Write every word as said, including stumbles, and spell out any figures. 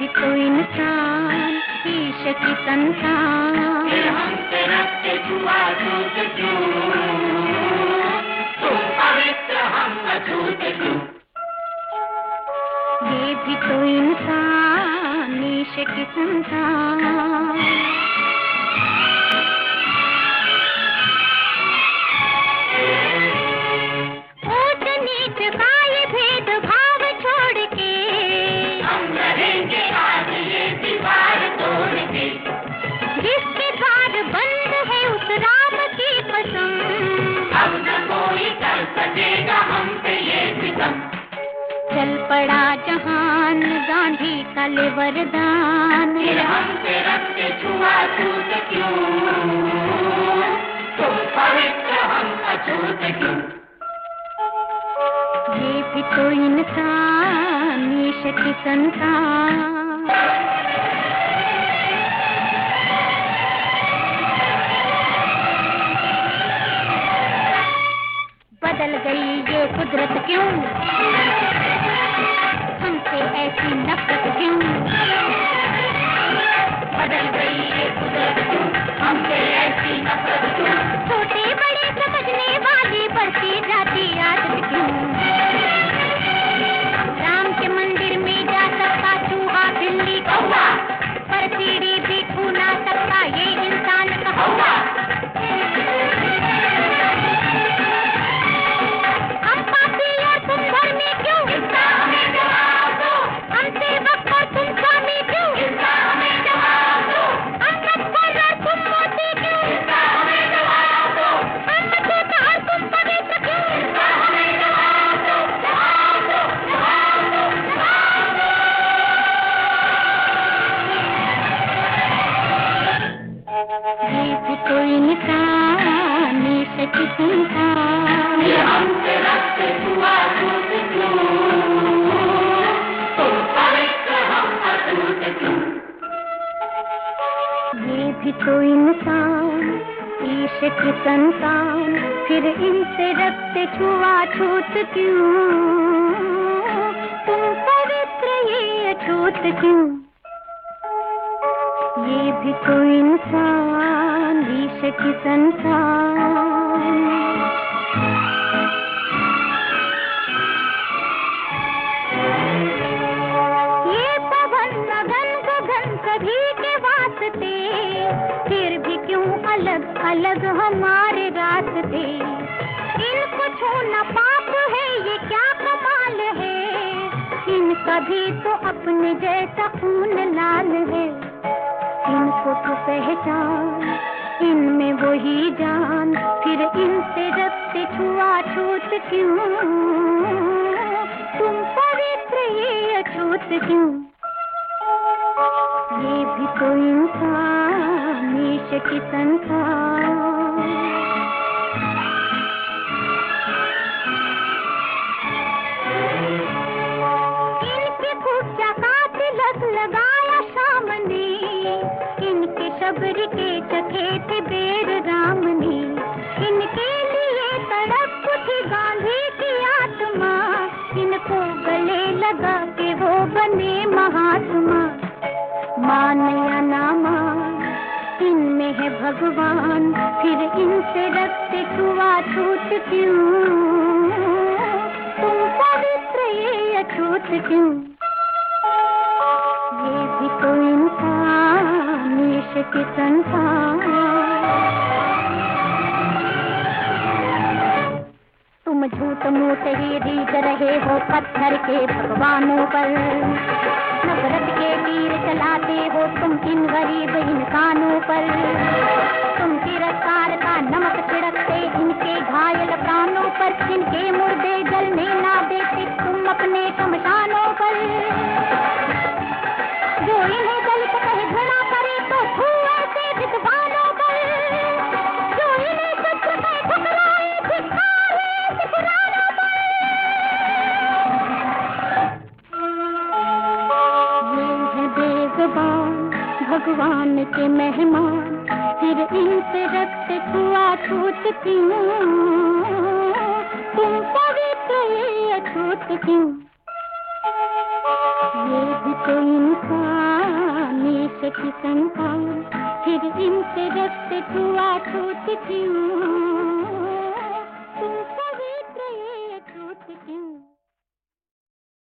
भी तो इंसान, ईश की संतान। फिर हमसे रखते छुआ छूत क्यों, तुम पवित्र हम अछूत क्यों। ये भी तो इंसान, ईश की संतान। ऊंच नीच का ये भेदभाव छोड़ के हम रहेंगे आज ये दीवार तोड़ के। जिसके द्वार बंद है उस राम की कसम, अब न कोई कर सकेगा हम पे ये सितम। चल पड़ा जहान गांधी का ले वरदान। फिर हमसे रखते छुआ छूत क्यों, तुम पवित्र हम अछूत क्यों। ये भी तो इंसान, ईश की संतान। बदल गई ये कुदरत क्यों, हमसे ऐसी नफरत क्यों। बदल गई ये कुदरत क्यों, हमसे ऐसी नफरत क्यों। छोटे बड़े समझने वाली बढ़ती जाती आदत क्यों। राम के मंदिर में जा सकता चूहा बिल्ली कौवा, पर सीढ़ी भी छू ना सकता ये इंसान कौवा। हम पापी और तुम धर्मी क्यों, इसका हमें जवाब दो। हम सेवक और तुम स्वामी क्यों, इसका हमें जवाब दो। हम नटखोर और तुम मोती क्यों, इसका हमें जवाब दो। हम अछूत और तुम पवित्र क्यों। इसका हमें जवाब दो। जवाब दो, जवाब दो, जवाब दो। ये भी तो इंसान, ईश की संतान। ये हमसे रखते छुआ छूत क्यों, तुम पवित्र हम अछूत क्यों। ये भी तो इंसान, ईश की संतान। फिर इनसे रखते छुआ छूत क्यों, तुम पवित्र ये अछूत क्यों। ये भी तो इंसान, ईश की संतान। ये पवन मगन गगन सभी के वास्ते, फिर भी क्यों अलग अलग हमारे रास्ते। इनको छूना पाप है ये क्या कमाल है, इनका भी तो अपने जैसा खून लाल है। इनको तो पहचान, इनमें वही जान, फिर इनसे रखते छुआ छूत क्यों, तुम पवित्र ये अछूत क्यों। ये भी तो इंसान, ईश की संतान। इनके खूब का तिलक लगाया शाम ने, इनके शबरी के चखे थे बेर राम ने। इनके लिए तड़प उठी गांधी की आत्मा, इनको गले लगा के वो बने महात्मा। मान या ना मान, इनमें है भगवान, फिर इनसे रखते छुआ छूत क्यों, तुम पवित्र ये अछूत क्यों। ये भी तो इंसान, ईश की संतान। तुम झूठ मूठ ही रीझ रहे हो पत्थर के भगवानों पर, नफरत के तीर चलाते हो तुम इन गरीब इंसानों पर। तुम तिरस्कार का नमक छिड़कते इनके घायल प्राणों पर, इनके मुर्दे जलने ना देते तुम अपने शमशानों पर। जो इन्हें दलित कहे घृणा करे तो छू ऐसे विद्वानों पर, जो इन्हें सच कहे ठुकराए धिक्कारे ऐसे पुरानों पर। ये है बेज़ुबान भगवान के मेहमान, फिर इनसे रखते छुआ छूत क्यों, तुम पवित्र ये अछूत क्यों। ये भी तो इंसान ईश की संतान, फिर इनसे रस्ते छुआ छूत क्यों?